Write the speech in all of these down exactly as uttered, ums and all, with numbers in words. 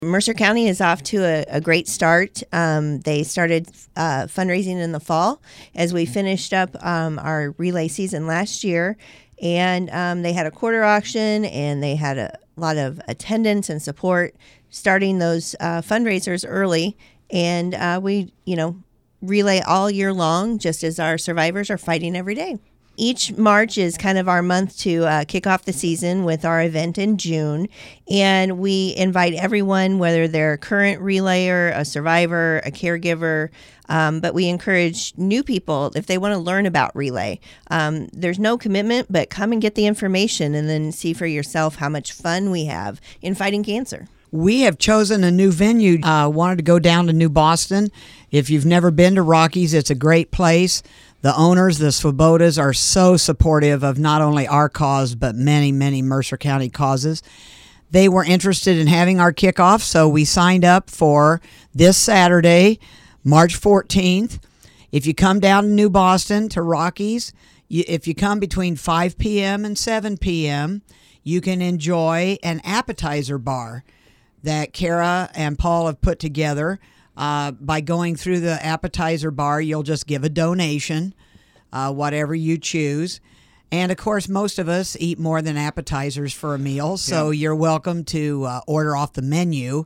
Mercer County is off to a, a great start. Um, they started uh, fundraising in the fall as we finished up um, our relay season last year. And um, they had a quarter auction, and they had a lot of attendance and support starting those uh, fundraisers early. And uh, we, you know, relay all year long, just as our survivors are fighting every day. Each March is kind of our month to uh, kick off the season with our event in June. And we invite everyone, whether they're a current relayer, a survivor, a caregiver, um, but we encourage new people if they want to learn about relay. Um, there's no commitment, but come and get the information and then see for yourself how much fun we have in fighting cancer. We have chosen a new venue. Uh, wanted to go down to New Boston. If you've never been to Rockies, it's a great place. The owners, the Svobodas, are so supportive of not only our cause, but many, many Mercer County causes. They were interested in having our kickoff, so we signed up for this Saturday, March fourteenth. If you come down to New Boston to Rockies, you, if you come between five p.m. and seven p.m., you can enjoy an appetizer bar that Kara and Paul have put together. Uh, by going through the appetizer bar, you'll just give a donation, uh, whatever you choose. And, of course, most of us eat more than appetizers for a meal, so yeah. You're welcome to uh, order off the menu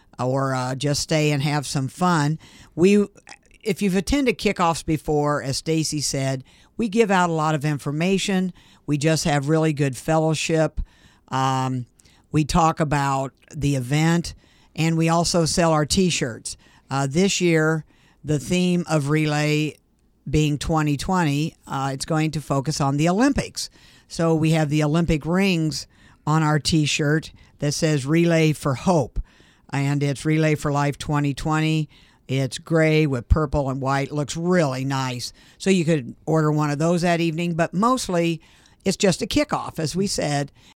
or uh, just stay and have some fun. We, if you've attended kickoffs before, as Stacy said, we give out a lot of information. We just have really good fellowship. Um, we talk about the event, and we also sell our T-shirts. Uh, this year, the theme of Relay being twenty twenty, uh, it's going to focus on the Olympics. So we have the Olympic rings on our T-shirt that says Relay for Hope, and it's Relay for Life twenty twenty. It's gray with purple and white. Looks really nice. So you could order one of those that evening, but mostly it's just a kickoff, as we said,